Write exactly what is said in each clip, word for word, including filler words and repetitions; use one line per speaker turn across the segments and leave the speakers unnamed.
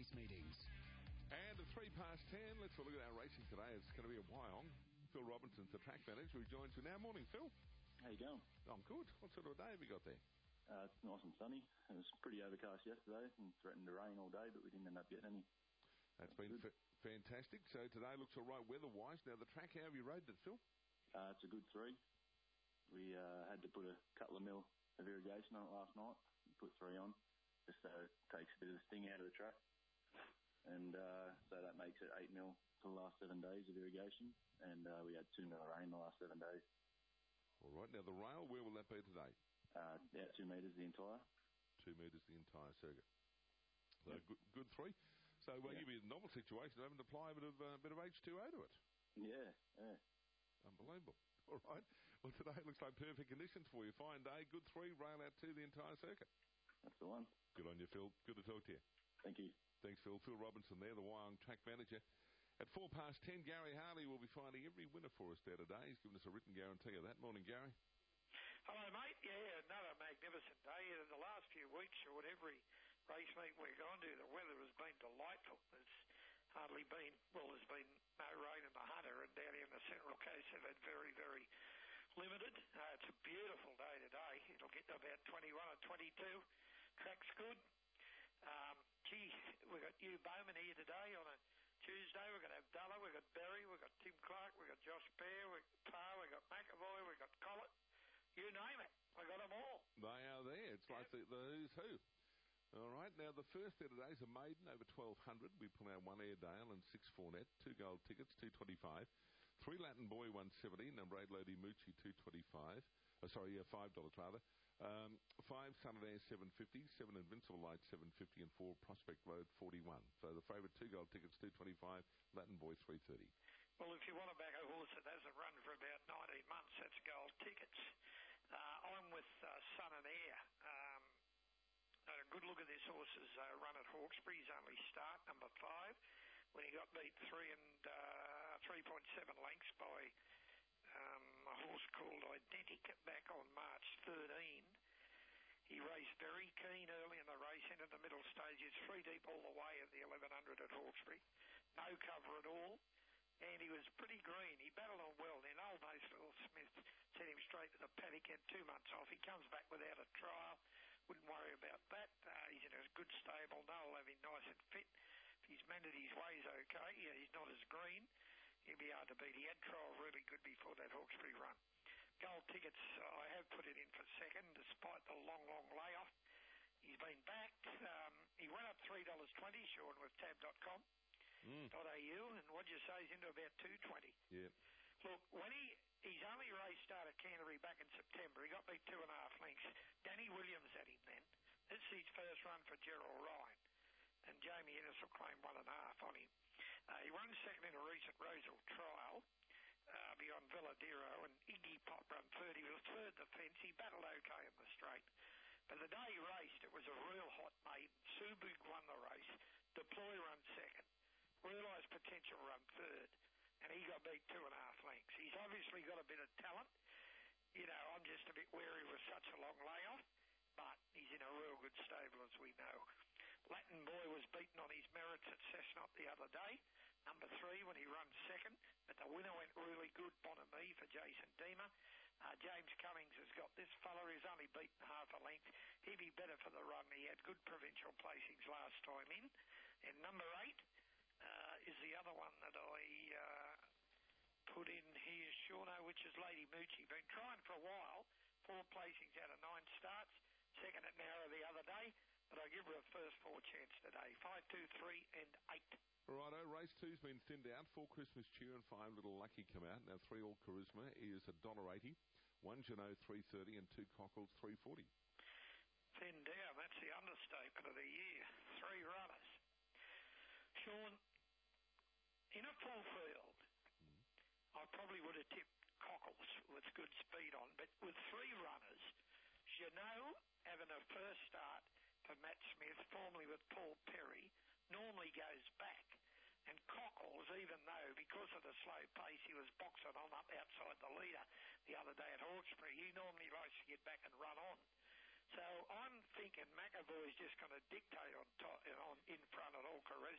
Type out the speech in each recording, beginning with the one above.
race meetings.
And at three past ten, let's have a look at our racing today. It's going to be a Wyong. Phil Robinson's the track manager who joins you now. Morning, Phil.
How you going?
I'm good. What sort of a day have you got there?
Uh, it's nice and sunny. It was pretty overcast yesterday and threatened to rain all day, but we didn't end up getting any.
That's been f- fantastic. So today looks all right weather-wise. Now, the track, how have you rode it, Phil?
Uh, it's a good three. We uh, had to put a couple of mil of irrigation on it last night. We put three on, just so it takes a bit of the sting out of the track. And uh, so that makes it eight mil for the last seven days of irrigation. And uh, we had two mil of rain the last seven days.
All right. Now, the rail, where will that be today?
Uh, yeah, two metres the entire.
Two metres the entire circuit. So yep. good, good three. So uh,
yeah.
you'll be in a novel situation having to apply a bit of, uh, bit of H two O to it.
Yeah, yeah.
Unbelievable. All right. Well, today it looks like perfect conditions for you. Fine day, good three, rail out to the entire circuit.
That's the one.
Good on you, Phil. Good to talk to you.
Thank you.
Thanks, Phil. Phil Robinson there, the Wyong track manager. At four past ten, Gary Harley will be finding every winner for us there today. He's given us a written guarantee of that. Morning, Gary.
Hello, mate. Yeah, another magnificent day. In the last few weeks, or every race meet we've gone to, the weather has been delightful. It's hardly been, well, there's been no rain in the Hunter, and down here in the Central Coast they've had very, very limited. Uh, it's a beautiful day today. It'll get to about twenty-one or twenty-two. Track's good. Um, gee, we've got Hugh Bowman here today on a Tuesday. We're going to have Dulla, we've got Berry, we've got Tim Clark, we've got Josh Bear, we've got Parr, we've got McAvoy, we've got Collett. You name it. We got them all.
They are there. It's yep. like the, the who's who. All right. Now, the first there today is a maiden over twelve hundred. We pull out one Airedale and six Fournette. Two gold tickets, two twenty-five. Three Latin Boy, one seventy. Number eight Lodi Moochie, two twenty-five. Oh, sorry, yeah, five dollars rather. Um, five Sunday seven fifty. Seven Invincible Light, seven fifty. And four Prospect Road, forty-one. So the favourite two gold tickets, two twenty-five. Latin Boy, three thirty.
Well, if you want to back a horse that hasn't run for about nineteen months, that's gold tickets. Uh, I'm with uh, Son and Heir. Um, had a good look at this horse's uh, run at Hawkesbury. His only start, number five, when he got beat three and uh, three point seven lengths by um, a horse called Identic back on March thirteenth. He raced very keen early in the race into the middle stages, three deep all the way at the eleven hundred at Hawkesbury. No cover at all. And he was pretty green. He battled on well. Then old Ace Little Smith sent him straight to the paddock, had two months off. He comes back without a trial. Wouldn't worry about that. Uh, he's in a good stable. Noel will have him nice and fit. If he's mended his ways okay, yeah, he's not as green. He'll be hard to beat. He had trial really good before that Hawkesbury run. Gold tickets, I have put it in for second, despite the long, long layoff. He's been backed. Um, he went up three dollars twenty, Sean, with tab dot com. Mm. .au, and what'd you say, he's into about two twenty.
Yeah.
Look, when he his only race started at Canterbury back in September, he got beat two and a half lengths. Danny Williams had him then. This is his first run for Gerald Ryan, and Jamie Ennis will claim one and a half on him. Uh, he won second in a recent Rosal trial uh, beyond Villadero, and Iggy Pop run third. He was third the fence. He battled okay in the straight. But the day he raced, it was a real hot maiden. Subug won the race. Deploy run second. Realised Potential run third, and he got beat two and a half lengths. He's obviously got a bit of talent. You know, I'm just a bit wary with such a long layoff, but he's in a real good stable, as we know. Latin Boy was beaten on his merits at Cessnock the other day, number three when he runs second, but the winner went really good, Bonamie for Jason Deemer. Uh, James Cummings has got this fella who's only beaten half a length. He'd be better for the run. He had good provincial placings last time in. And number eight, Uh, is the other one that I uh, put in here, Shauno, which is Lady Moochie. Been trying for a while, four placings out of nine starts, second at Nowra the other day, but I give her a first four chance today, five, two, three, and eight.
Righto, race two's been thinned out, four Christmas Cheer and five Little Lucky come out. Now three All Charisma is one dollar eighty, one Jeannot three thirty, and two Cockles three forty.
Thinned down, that's the understatement of the year. Three runners. Sean, in a full field, mm. I probably would have tipped Cockles with good speed on, but with three runners, Jeannot having a first start for Matt Smith, formerly with Paul Perry, normally goes back. And Cockles, even though, because of the slow pace, he was boxing on up outside the leader the other day at Hawkesbury, he normally likes to get back and run on. So I'm thinking McAvoy's just going to dictate on top, on in front at All Charisma.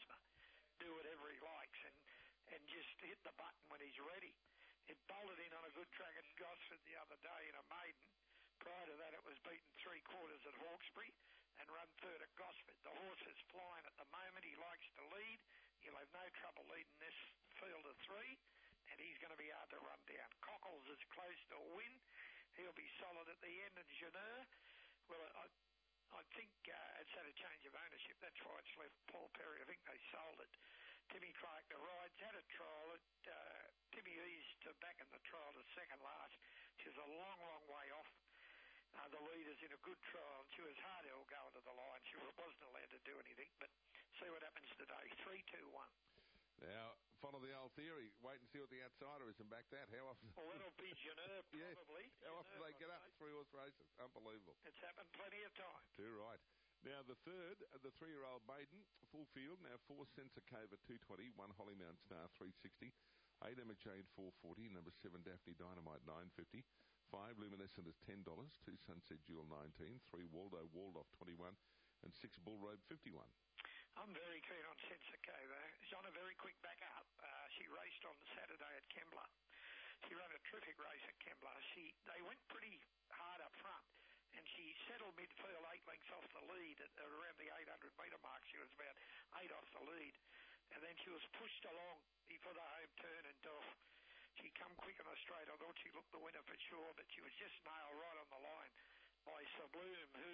just hit the button when he's ready. It bolted in on a good track at Gosford the other day in a maiden. Prior to that, it was beaten three quarters at Hawkesbury and run third at Gosford. The horse is flying at the moment. He likes to lead. He'll have no trouble leading this field of three, and he's going to be hard to run down. Cockles is close to a win. He'll be solid at the end. And Janur, well, I, I think uh, it's had a change of ownership. That's why it's left Paul Perry. I think they sold it. Timmy Clark, the rides, had a trial. It, uh, Timmy eased to back in the trial to second last. She was a long, long way off uh, the leaders in a good trial. She was hard to go into the line. She wasn't allowed to do anything, but see what happens today. Three, two, one.
Now, follow the old theory. Wait and see what the outsider is and back that. How often?
Well, that'll be Janur, probably.
Yeah. How often
Janur,
they get up three horse races? Unbelievable.
It's happened plenty of time.
Too right. Now, the third, the three-year-old maiden, full field. Now, four Sensacova, two twenty. One Hollymount Star, three sixty. Eight Emma Jade, four forty. Number seven, Daphne Dynamite, nine fifty. Five Luminescent is ten dollars. Two Sunset Jewel, nineteen. Three Waldo Waldorf, twenty-one. And six Bull Road, fifty-one.
I'm very keen on Sensacova. She's on a very quick back up. Uh, she raced on Saturday at Kembla. She ran a terrific race at Kembla. She, they went pretty hard up front. And she settled midfield eight lengths off the lead at, at around the eight hundred metre mark. She was about eight off the lead. And then she was pushed along before the home turn, and uh, she come quick on the straight. I thought she looked the winner for sure, but she was just nailed right on the line by Sabloom, who,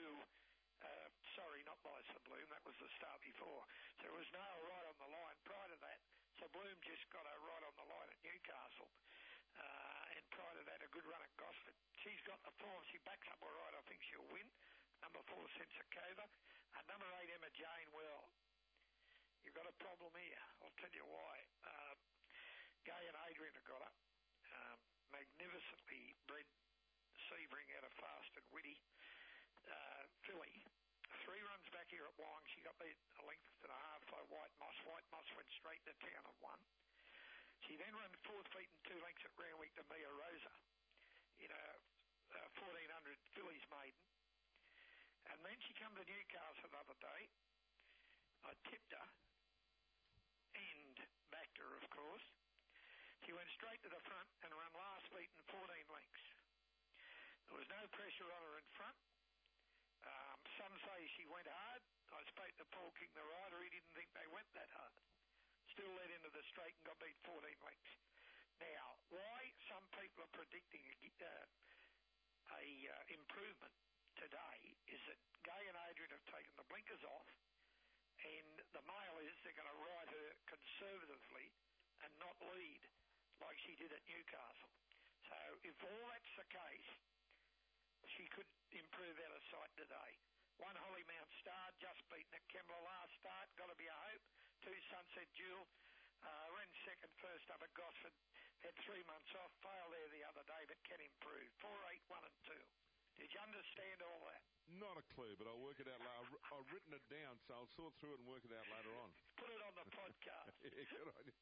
uh, sorry, not by Sabloom, that was the start before. So it was nailed right on the line. Prior to that, Sabloom just got her right on the line at Newcastle. Uh, and prior to that, a good run at Gosford. She's got the form. She backs up all right. I think she'll win. Number four, Sensacova. And number eight, Emma Jane. Well, you've got a problem here. I'll tell you why. Uh, Gay and Adrian have got her. Um, magnificently bred Sebring out of Fast and Witty uh, filly. Three runs back here at Wyong. She got beat a length and a half by White Moss. White Moss went straight to town and won. She then ran fourth feet and two lengths at Randwick to Mia Rosa in a, a fourteen hundred fillies maiden. And then she come to Newcastle the other day. I tipped her and backed her, of course. She went straight to the front and ran last beat in fourteen lengths. There was no pressure on her in front. Um, some say she went hard. I spoke to Paul King, the rider. He didn't think they went that hard. Still led into the straight and got beat fourteen lengths. Now, why some people are predicting uh, a uh, improvement today is that Gay and Adrian have taken the blinkers off, and the mail is they're going to ride her conservatively and not lead like she did at Newcastle. So if all that's the case, she could improve out of sight today. One Hollymount Star, just beaten at Kembla last start, got to be a hope. Two Sunset Jewel, uh, ran second first up at Gosford, had three months off, failed there the other day, but can improve. Four, eight, one and two. Did you understand all that?
Not a clue, but I'll work it out later. I've written it down, so I'll sort through it and work it out later on.
Put it on the podcast.
Yeah, good on you.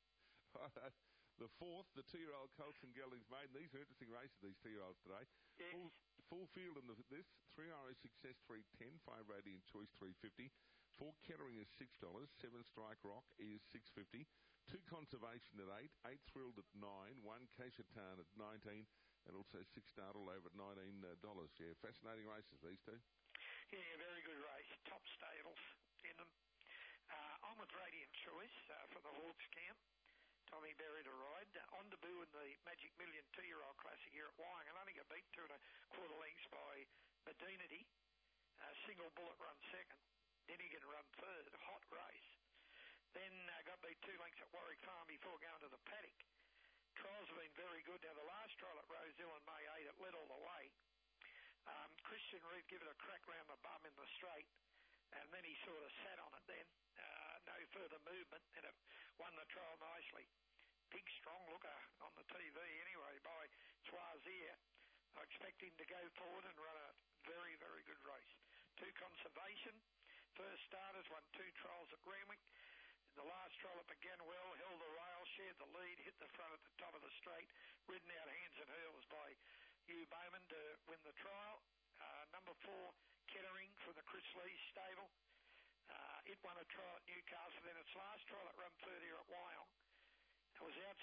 The fourth, the two-year-old Colts and Geldings Maiden. These are interesting races, these two-year-olds today.
Yes.
Full, full field in the, this. Three R O Success, three ten. Five Radiant Choice, three fifty. Four Kettering is six dollars. Seven Strike Rock is six fifty. Two Conservation at eight. Eight Thrilled at nine. One Keishatan at nineteen. And also Six Startle over at nineteen dollars. Yeah, fascinating races, these two.
Yeah, very good race. Top stables in them. Uh, on with Radiant Choice uh, for the Hawks camp. Tommy Berry to ride. Uh, on debut in the Magic Million two-year-old classic here at Wyong, and only got beat two and a quarter lengths by Medinity. Uh, single Bullet run second. Dinnigan run third. Hot race. Then uh, got beat two lengths at Warwick Farm before going to the paddock. Trials have been very good. Now, the last trial at Rosehill in May eight, it led all the way. Um, Christian Reed gave it a crack round the bum in the straight, and then he sort of sat on it then. Uh, no further movement, and it won the trial nicely. Big, strong looker on the T V anyway by Swazier. I expect him to go forward and run a very, very good race. Two Conservation. First starters, won two trials at Randwick. The last trial it began well, held the rail, shared the lead, hit the front at the top of the straight, ridden out hands and hurls by Hugh Bowman to win the trial. Uh, number four, Kettering from the Chris Lee stable. Uh, it won a trial at Newcastle, then its last trial it run third here at Wyong. It was out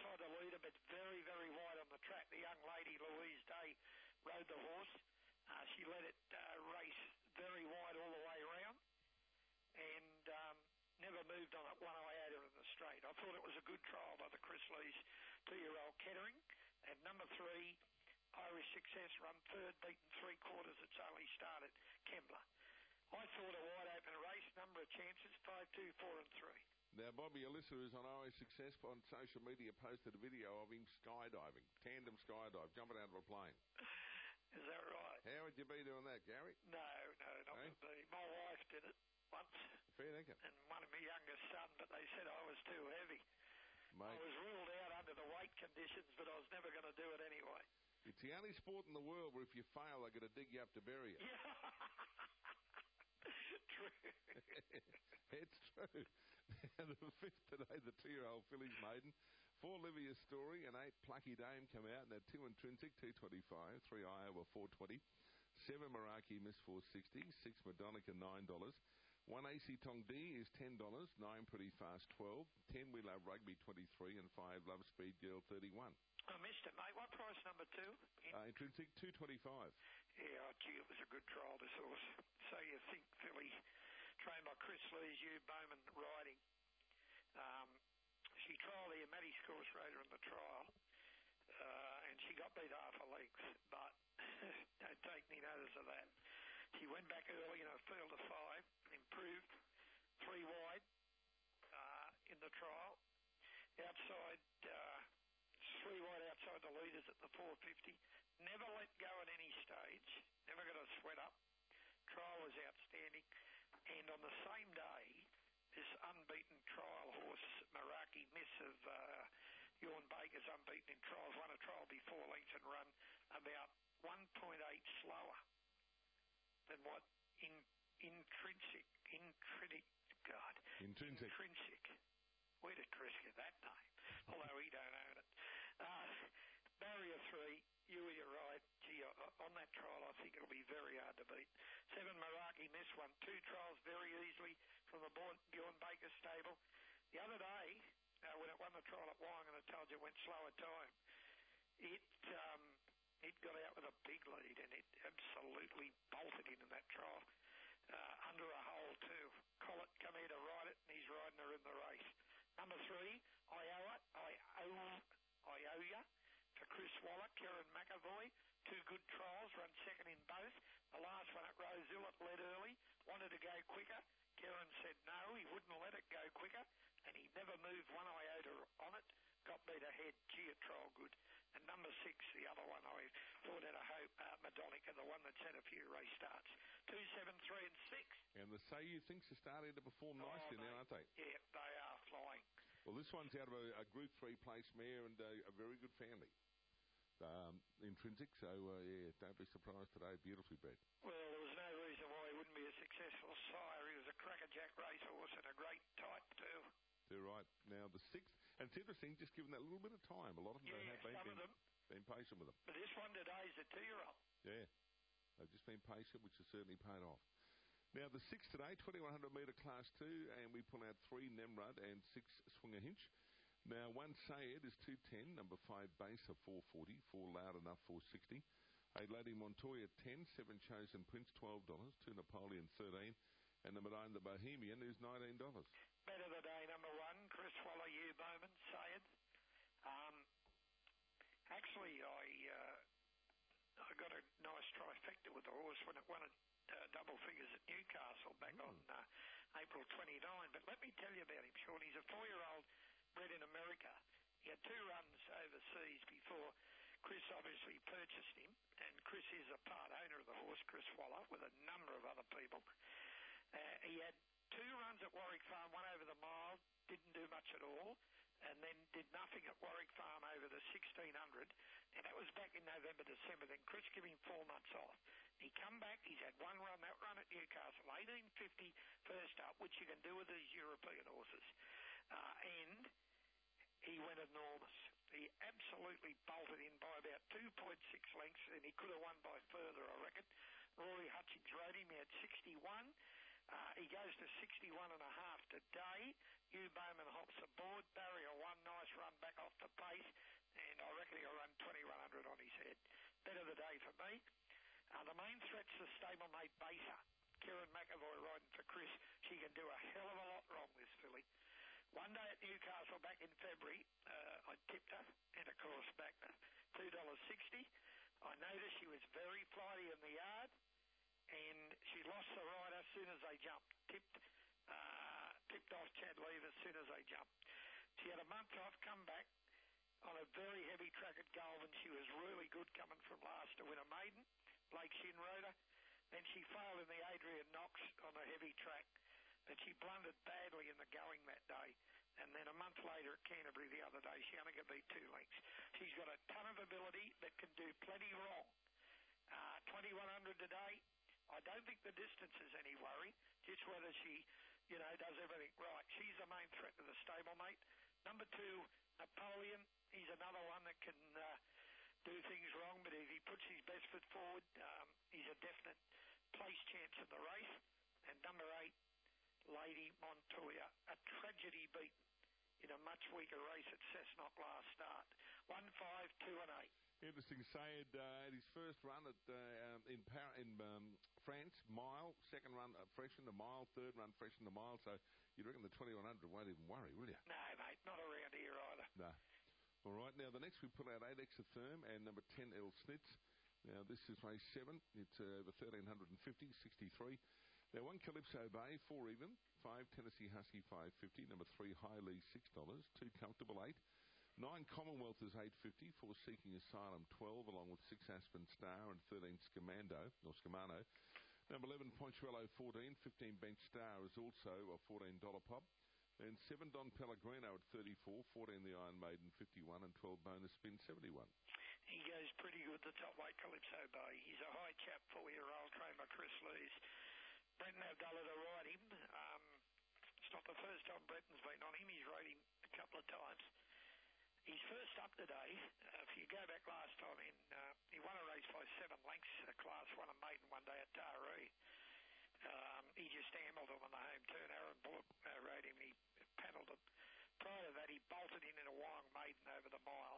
but very, very wide on the track. The young lady, Louise Day, rode the horse. Uh, she let it uh, race very wide all the way around and um, never moved on it one iota in the straight. I thought it was a good trial by the Chris Lees two-year-old Kettering. And number three, Irish Success, run third, beaten three quarters. It's only started, Kembla. I thought a wide open race, number of chances, five, two, four and three.
Now, Bobby, a listener who's on Irish Success on social media posted a video of him skydiving, tandem skydive, jumping out of a plane.
Is that right?
How would you be doing that, Gary?
No, no, not
Hey?
with me. My wife did it once.
Fair dinkum.
And one of my youngest son, but they said I was too heavy.
Mate,
I was ruled out under the weight conditions, but I was never going to do it anyway.
it's the only sport in the world where if you fail, they're going to dig you up to bury you.
Yeah. True.
It's true. And the fifth today, the two-year-old Phillies maiden. Four Livia's Story and eight Plucky Dame come out. Now two Intrinsic, two twenty-five. Three Iowa, four twenty. Seven Meraki, Miss four sixty. Six Madonica, nine dollars. One A C Tong D is ten dollars. Nine Pretty Fast, twelve. Ten We Love Rugby, twenty-three. And five Love Speed Girl, thirty-one.
I missed it, mate. What price number two? In-
Uh, intrinsic, two twenty-five.
yeah, oh, gee, it was a good trial, this horse. So you think Philly, trained by Chris Lees, Hugh Bowman riding. Um, she trialled here, Maddie Scourse rode her in the trial, uh, and she got beat half a length, but don't take any notice of that. She went back early in a field of five, improved, three wide uh, in the trial. Outside, uh, three wide outside the leaders at the four fifty. Never let go at any stage, never got a sweat up. Trial was outstanding, and on the same day, this unbeaten trial horse, Meraki Miss of uh, Ewan Baker's unbeaten in trials, won a trial before length and run about one point eight slower than what in intrinsic, intrinsic, God,
Intrinsic.
intrinsic. Where did Chris get that name? Although he don't own it. Uh, barrier three, you were right. Gee, on that trial, I think it'll be very hard to beat. Seven Meraki Miss won two trials very easily from the Bjorn Baker stable. The other day, uh, when it won the trial at Wyong, and I told you it went slower time, it um, it got out with a big lead, and it absolutely bolted in in that trial. Uh, under a hole, too. Collett come here to ride it, and he's riding her in the race. Number three, Iowa, Iowa, Iowa for Chris Waller, Kieran McAvoy. Two good trials, run second in both. The last one at Roseville, it led early, wanted to go quicker. Kieran said no, he wouldn't let it go quicker, and he never moved one iota on it. Got beat ahead, gee, a trial good. And number six, the other one I thought had a hope, uh, Madonica, the one that's had a few race starts. Two, seven, three, and six.
And the Say You Thinks are starting to perform
Oh,
nicely
mate.
now, aren't they?
Yeah, they are flying.
Well, this one's out of a, a Group three place mare and a, a very good family. Um, intrinsic, so uh, yeah, don't be surprised today. Beautifully bred.
Well, there was no reason why he wouldn't be a successful sire. He was a crackerjack racehorse and a great type too.
They're right. Now, the sixth, and it's interesting, just given that little bit of time, a lot of them
Yeah,
have been,
some
been,
of them.
been patient with them.
But this one today is a two-year-old.
Yeah, they've just been patient, which has certainly paid off. Now, the sixth today, twenty-one hundred metre class two, and we pull out three Nemrud and six Swinger Hinch. Now, one Sayed is two ten, number five Base of four forty, four Loud Enough four sixty, eight Lady Montoya ten, seven Chosen Prince twelve dollars, two Napoleon thirteen, and the Madone the Bohemian is nineteen dollars.
Better the day, number one, Chris Waller, Hugh Bowman, Sayed. Um, actually, I uh, I got a nice trifecta with the horse when it won at uh, double figures at Newcastle back
Mm.
on uh, April twenty-ninth. But let me tell you about him, Sean. He's a four-year-old bred in America. He had two runs overseas before Chris obviously purchased him, and Chris is a part owner of the horse, Chris Waller, with a number of other people. Uh, he had two runs at Warwick Farm, one over the mile, didn't do much at all, and then did nothing at Warwick Farm over the sixteen hundred, and that was back in November, December. Then Chris gave him four months off. He come back, he's had one run, that run at Newcastle, eighteen fifty first up, which you can do with these European horses. Uh, and he went enormous. He absolutely bolted in by about two point six lengths, and he could have won by further, I reckon. Rory Hutchins rode him, he had sixty-one. Uh, he goes to sixty-one and a half today. Hugh Bowman hops aboard. Barrier one, nice run back off the pace. the main threat's the stablemate Baser. Kieran McAvoy riding for Chris. She can do a hell of a lot wrong, this filly. One day at Newcastle back in February, uh, I tipped her, and of course back to two dollars sixty. I noticed she was very flighty in the yard, and she lost the ride as soon as they jumped. Tipped, uh, tipped off Chad Leave as soon as they jumped. She had a month off, come back on a very heavy track at Goulburn. She was really good coming from last to win a maiden. Blake Shin rode her. Then she failed in the Adrian Knox on a heavy track. But she blundered badly in the going that day. And then a month later at Canterbury the other day, she only could beat two lengths. She's got a ton of ability that can do plenty wrong. Uh, twenty-one hundred today. I don't think the distance is any worry, just whether she, you know, does everything right. She's the main threat to the stablemate. Number two, Napoleon. He's another one that can uh, do things wrong, but if he puts his best foot forward, um, he's a definite place chance in the race. And number eight, Lady Montoya, a tragedy beaten in a much weaker race at Cessnock last start. One, five, two, and eight.
Interesting, Sayed, uh, at his first run at uh, in Par- in um, France, mile, second run uh, fresh in the mile, third run fresh in the mile, so you reckon the twenty-one hundred won't even worry, will you?
No, mate, not around here either.
No. All right, now the next we put out eight Exotherm and number ten El Snitz. Now this is race seven. It's uh, over thirteen fifty, sixty-three. Now one Calypso Bay, four even. Five Tennessee Husky, five fifty. Number three High Lee, six dollars. Two Comfortable, eight. Nine Commonwealth is eight fifty. Four Seeking Asylum, twelve, along with six Aspen Star and thirteen Scamando or Scamano. Number eleven Ponchuelo, fourteen. Fifteen Bench Star is also a fourteen dollar pop. Then seven Don Pellegrino at thirty-four. Fourteen The Iron Maiden, fifty-one, and twelve Bonus Spin, seventy-one.
He goes pretty good, the top weight Calypso Bay. He's a high chap, four-year-old trained by Chris Lees. Brenton Abdullah to ride him. Um, it's not the first time Brenton's been on him. He's rode him a couple of times. He's first up today. Uh, if you go back last time, in, uh, he won a race by seven lengths, a class one and maiden one day at Taree. Um, he just ambled him on the home turn. Aaron Bullock uh, rode him. He paddled him. Prior to that, he bolted in in a Wyong maiden over the mile.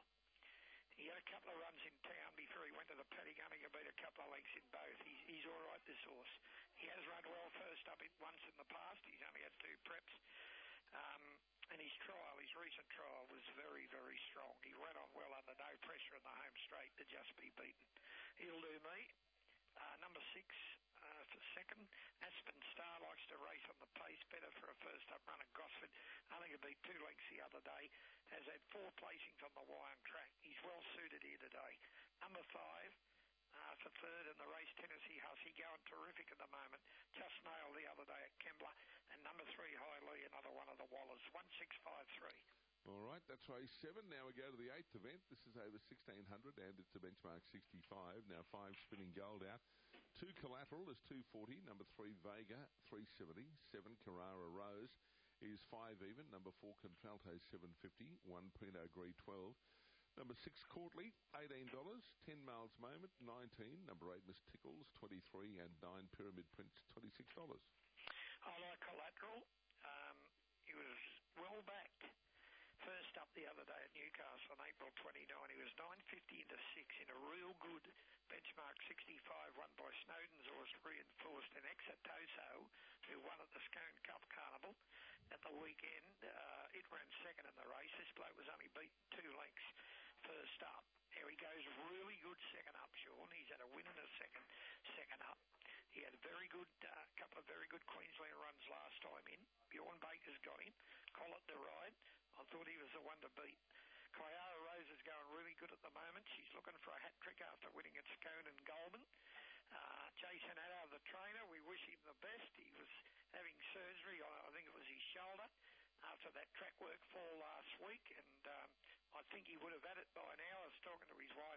He had a couple of runs in town before he went to the paddock. Only could beat a couple of lengths in both. He's, he's all right, this horse. He has run well first up once in the past. He's only had two preps. Um, and his trial, his recent trial, was very, very strong. He went on well under no pressure in the home straight to just be beaten. He'll do me. Uh, number six uh, for second. Aspen Star likes to race on the pace, better for a first up run at Gosford. Only could beat two lengths the other day. Has had four placings on the Wyong track. He's well suited here today. Number five uh, for third in the race, Tennessee Husky, going terrific at the moment. Just nailed the other day at Kembla. And number three, High Lee, another one of the Wallers. one six five three.
All right, that's race seven. Now we go to the eighth event. This is over sixteen hundred, and it's a benchmark sixty-five. Now five Spinning Gold out. Two Collateral is two forty. Number three Vega, three seventy. Seven Carrara Rose is five even. Number four Contralto, seven fifty. One Pinot Gris, twelve. Number six Courtly, eighteen dollars. Ten Miles Moment, nineteen. Number eight Miss Tickles, twenty-three, and nine Pyramid Prince, twenty-six dollars.
I like Collateral. Um, he was well backed. First up the other day at Newcastle on April twenty-ninth, he was nine fifty into six in a real good benchmark sixty-five, won by Snowden's horse Reinforced and Exitoso, who won at the Scone Cup Carnival at the weekend. Uh, it ran second in the race. This bloke was only beaten two lengths first up. Here he goes, really good second up, Sean. He's had a win in a second, second up. He had a very good, uh, couple of very good Queensland runs last time in. Bjorn Baker's got him. Collett to ride. I thought he was the one to beat. Kyara Rose is going really good at the moment. She's looking for a hat trick after winning at Scone and Goulburn. Uh, Jason Adder, the trainer, we wish him the best. He was having surgery on, I think it was his shoulder, after that track work fall last week, and um, I think he would have had it by now. I was talking to his wife,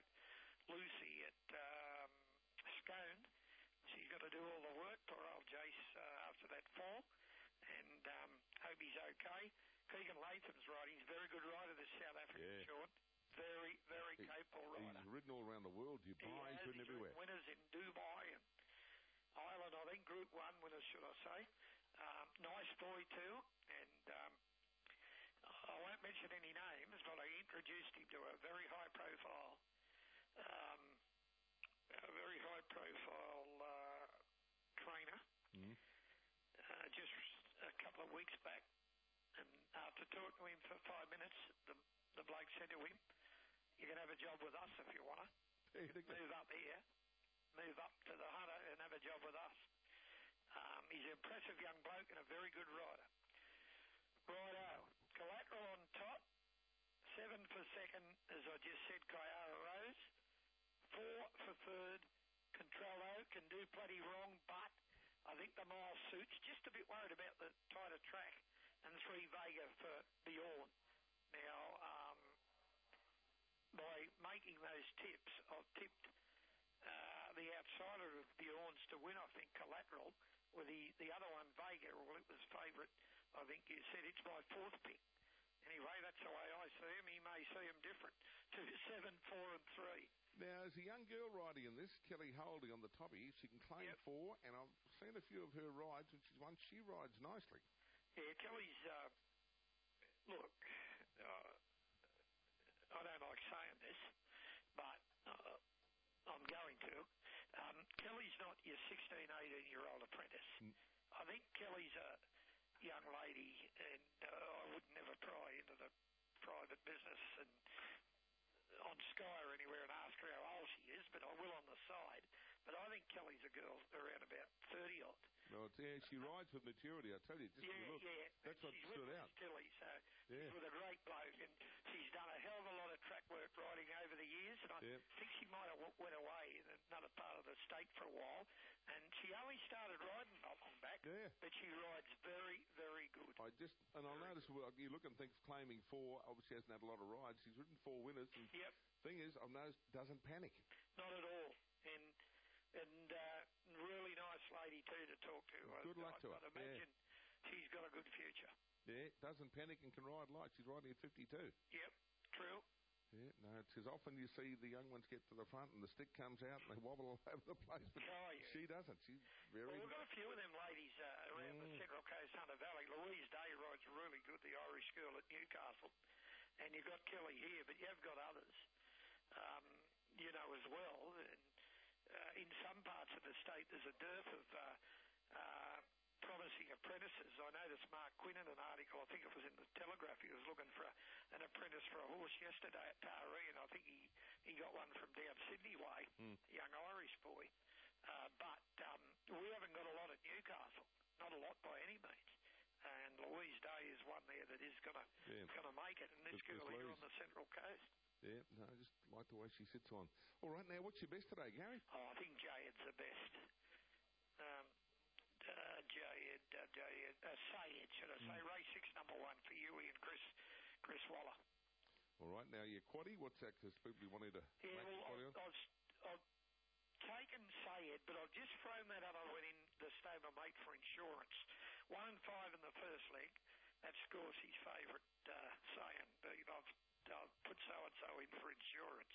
Lucy, at um, Scone. She's got to do all the work, poor old Jace, uh, after that fall, and um, hope he's okay. Keegan Latham's riding. He's a very good rider, this South African,
yeah.
Sean. Very, very
he,
capable rider.
He's ridden all around the world. Dubai,
he
he's ridden everywhere.
Winners in Dubai and Ireland, I think, Group one winners, should I say. Um, nice boy, too. And um, I won't mention any names, but I introduced him to a very high profile, um, a very high profile weeks back. And after talking to him for five minutes, the, the bloke said to him, "You can have a job with us if you want to. Move up here, move up to the Hunter and have a job with us." Um, he's an impressive young bloke and a very good rider. Righto. Collateral on top. Seven for second, as I just said, Kyara Rose. Four for third, Controllo. Can do plenty wrong, but I think the mile suits. Just a bit worried about the tighter track. And three Vega for Bjorn. Now, um, by making those tips, I've tipped uh, the outsider of Bjorn's to win, I think, Collateral, with the, the other one, Vega. Well, it was favourite. I think you said it's my fourth pick. Anyway, that's the way I see him. He may see him different. Two, seven, four, and three.
Now, there's a young girl riding in this, Kelly Holding on the toppy. She can claim
Yep.
four, and I've seen a few of her rides, and she's one. She rides nicely.
Yeah, Kelly's, uh, look, uh, I don't like saying this, but uh, I'm going to. Um, Kelly's not your sixteen, eighteen-year-old apprentice.
Mm.
I think Kelly's a young lady, and uh, I would never pry into the private business and on Sky or anywhere and ask her how old she is, but I will on the side. But I think Kelly's a girl around about thirty-odd.
No, it's, yeah, she rides with maturity, I tell you. Just
Yeah,
look,
yeah.
that's what
she's
stood
with
out.
Tilly, so
Yeah.
she's with a great bloke, and she's done a hell of a lot of track work riding over the years, and I
Yeah.
think she might have w- went away in another part of the state for a while, and she only started riding not long back,
Yeah.
but she rides very, very good.
I just, and I notice, well, you look and think claiming four, obviously hasn't had a lot of rides. She's ridden four winners, and
Yep,
thing is, I've noticed, doesn't panic.
not at all, and and uh, really nice lady too to talk to.
Good
I,
luck
I,
to her.
I'd imagine she's got a good future.
Yeah, doesn't panic and can ride light. She's riding at fifty-two.
Yep, true.
Yeah, no, it's because often you see the young ones get to the front and the stick comes out and they wobble all over the place, but
Oh, yeah.
she doesn't. She's very...
Well, we've got a few of them ladies uh, around
Mm.
the Central Coast Hunter Valley. Louise Day rides really good, the Irish girl at Newcastle. And you've got Kelly here, but you have got others, um, you know, as well. And uh, in some parts of the state, there's a dearth of uh, uh, promising apprentices. I noticed Mark Quinn in an article, I think it was in the Telegraph, he was looking for a, an apprentice for a horse yesterday at Taree, and I think he, he got one from down Sydney way,
Mm.
a young Irish boy. Uh, but um, we haven't got a lot at Newcastle, not a lot by any means. And Louise Day is one there that is going to
Yeah.
going to make it, and this
Just-
girl
just
here
Louise.
on the Central Coast.
Yeah, no, I just like the way she sits on. All right, now, what's your best today, Gary?
Oh, I think Jayed's the best. Um, uh, Jayed, uh, Jayed, uh, Sayed, should I say?
Mm.
Race six, number one for Huey and Chris Chris Waller.
All right, now, your quaddie, what's that? Because people wanted to
Yeah,
make the
well,
quaddie
I've,
on?
I've, I've taken Sayed, but I've just thrown that other one in the stablemate for insurance. One and five in the first leg. That's Scorse's favourite uh, saying. I've, I've put so-and-so in for insurance.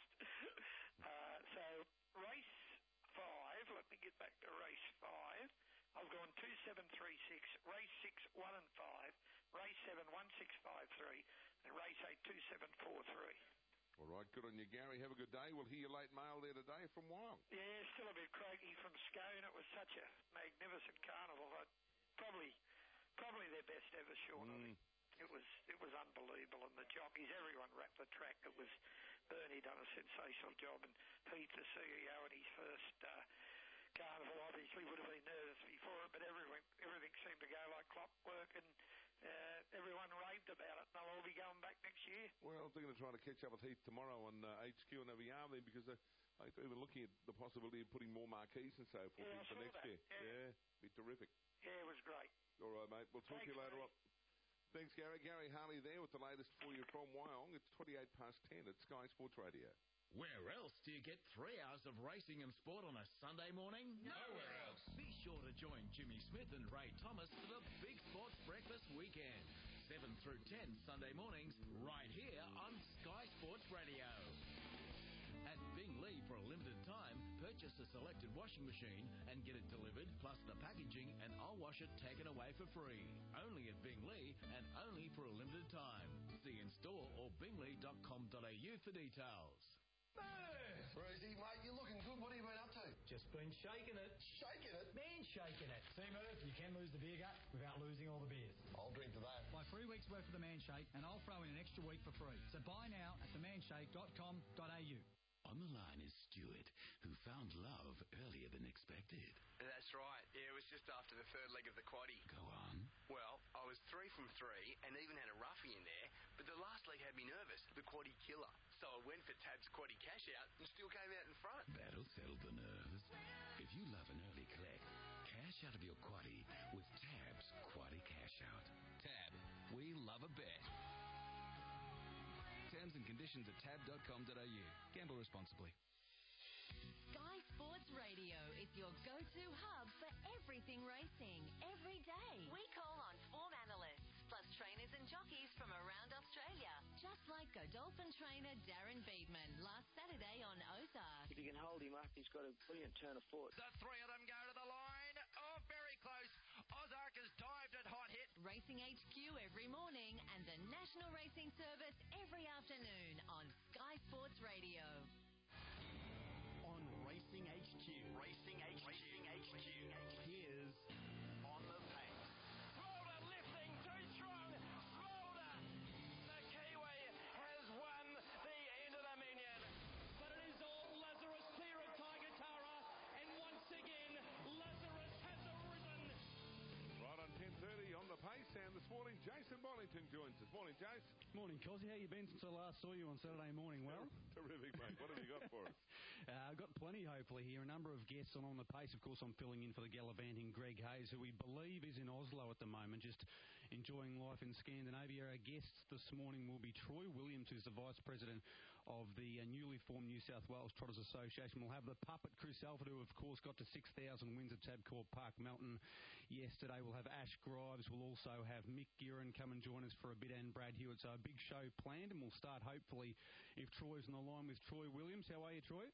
uh, so, race five, let me get back to race five. I've gone two, seven, three, six, race six, one and five, race seven, one, six, five, three, and race eight, two, seven, four, three.
All right, good on you, Gary. Have a good day. We'll hear your late mail there today from Wyong.
Yeah, still a bit croaky from Scone. It was such a magnificent carnival. I, probably, probably their best ever, Sean. I think. It was it was unbelievable, and the jockeys, everyone wrapped the track. It was Bernie done a sensational job, and Pete, the C E O, in his first uh, carnival, obviously would have been nervous before it, but everything everything seemed to go like clockwork, and uh, everyone raved about it. They'll all be going back next year.
Well, they're going to try to catch up with Heath tomorrow on uh, H Q and have a yarn there because they're, they're even looking at the possibility of putting more marquees and so forth
Yeah, I
in for
saw
next
that.
year.
Yeah.
be terrific.
Yeah, it was great.
All right, mate. We'll talk to you
Thanks,
later
mate.
on. Thanks, Gary. Gary Harley there with the latest for you from Wyong. It's twenty-eight past ten at Sky Sports Radio.
Where else do you get three hours of racing and sport on a Sunday morning?
Nowhere else.
Be sure to join Jimmy Smith and Ray Thomas for the Big Sports Breakfast Weekend. seven through ten Sunday mornings, right here on Sky Sports Radio. At Bingley, for a limited time, purchase a selected washing machine and get it delivered, plus the packaging, and I'll wash it taken away for free. Only at Bingley, and only for a limited time. See in store or bingley dot com dot a u for details.
Rosie, mate, you're looking good. What have you been up to?
Just been shaking it.
Shaking it?
Man shaking it. See, Murph, you can lose the beer gut without losing all the beers.
I'll drink to that.
Buy three weeks' worth of the Man Shake, and I'll throw in an extra week for free. So buy now at the man shake dot com dot a u.
On the line is Stuart, who found love earlier than expected.
That's right. Yeah, it was just after the third leg of the quaddie.
Go on.
Well, I was three from three and even had a roughie in there, but the last leg had me nervous, the quaddie killer. So I went for Tab's quaddie cash out and still came out in front.
That'll settle the nerves. If you love an early collect, cash out of your quaddie with Tab's Quaddie Cash Out. Tab, we love a bet. Terms and conditions at tab dot com dot a u. Gamble responsibly.
Sky Sports Radio is your go-to hub for everything racing, every day. We call on form analysts, plus trainers and jockeys from around Australia, just like Godolphin trainer Darren Beedman last Saturday on Ozark.
If you can hold him up, he's got a brilliant turn of foot.
The three of them go to the line. Oh, very close. Ozark has dived at hot hit.
Racing H Q every morning and the National Racing Service every afternoon on Sky Sports Radio.
On Racing H Q. Racing H Q. Racing H Q. Here's On the Pace.
Smolder lifting too strong. Smolder. The Kiwi has won the end of the Minion. But it is all Lazarus here at Tiger Tara. And once again, Lazarus has arisen.
Right on ten thirty on the pace, and this morning Jason Bonington joins us. Morning, Jace.
Morning, Cosy. How you been since I last saw you on Saturday morning? Well,
terrific, mate. What have you got for us?
uh, I've got plenty, hopefully, here. A number of guests on On the Pace. Of course, I'm filling in for the gallivanting Greg Hayes, who we believe is in Oslo at the moment, just enjoying life in Scandinavia. Our guests this morning will be Troy Williams, who's the Vice President of the uh, newly formed New South Wales Trotters Association. We'll have the puppet Chris Alford, who, of course, got to six thousand wins at Tabcorp Park Melton yesterday. We'll have Ash Grives. We'll also have Mick Guerin come and join us for a bit, and Brad Hewitt. So a big show planned, and we'll start, hopefully, if Troy's on the line, with Troy Williams. How are you, Troy?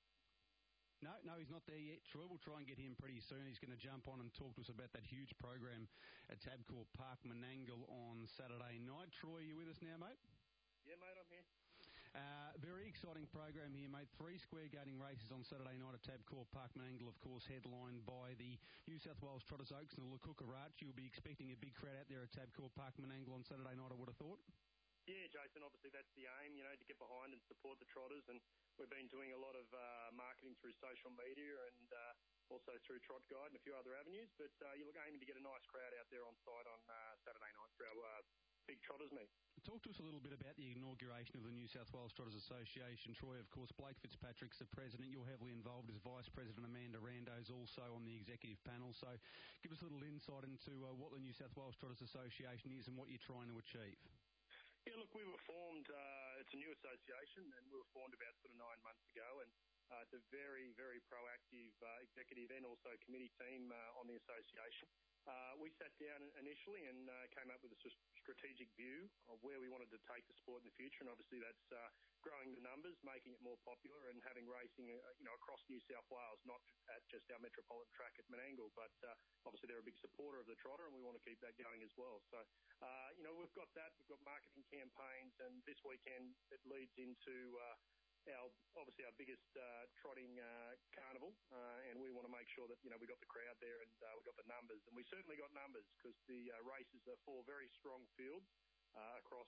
No, no, he's not there yet, Troy. We'll try and get him pretty soon. He's going to jump on and talk to us about that huge program at Tabcorp Park Menangle on Saturday night. Troy, you with us now, mate?
Yeah, mate, I'm here.
Uh, very exciting program here, mate. Three square gaining races on Saturday night at Tabcorp Park Menangle, of course, headlined by the New South Wales Trotters Oaks and the Lakukarachi. You'll be expecting a big crowd out there at Tabcorp Park Menangle on Saturday night, I would have thought.
Yeah, Jason, obviously that's the aim, you know, to get behind and support the Trotters. And we've been doing a lot of uh, marketing through social media and uh, also through Trot Guide and a few other avenues. But uh, you're aiming to get a nice crowd out there on site on uh, Saturday night for our uh, big Trotters meet.
Talk to us a little bit about the inauguration of the New South Wales Trotters Association. Troy, of course, Blake Fitzpatrick's the president. You're heavily involved as Vice President. Amanda Rando's also on the executive panel. So give us a little insight into uh, what the New South Wales Trotters Association is and what you're trying to achieve.
Yeah, look, we were formed, uh, it's a new association, and we were formed about sort of nine months ago, and uh, it's a very, very proactive uh, executive and also committee team uh, on the association. Uh, we sat down initially and uh, came up with a strategic view of where we wanted to take the sport in the future, and obviously that's uh, growing the numbers, making it more popular, and having racing, uh, you know, across New South Wales, not at just our metropolitan track at Menangle, but uh, obviously they're a big supporter of the Trotter, and we want to keep that going as well. So, uh, you know, we've got that, we've got marketing campaigns, and this weekend it leads into uh, our obviously our biggest uh, trotting uh, carnival, uh, and we want to make sure that, you know, we got the crowd there and uh, we got the numbers, and we certainly got numbers because the uh, races are four very strong fields uh, across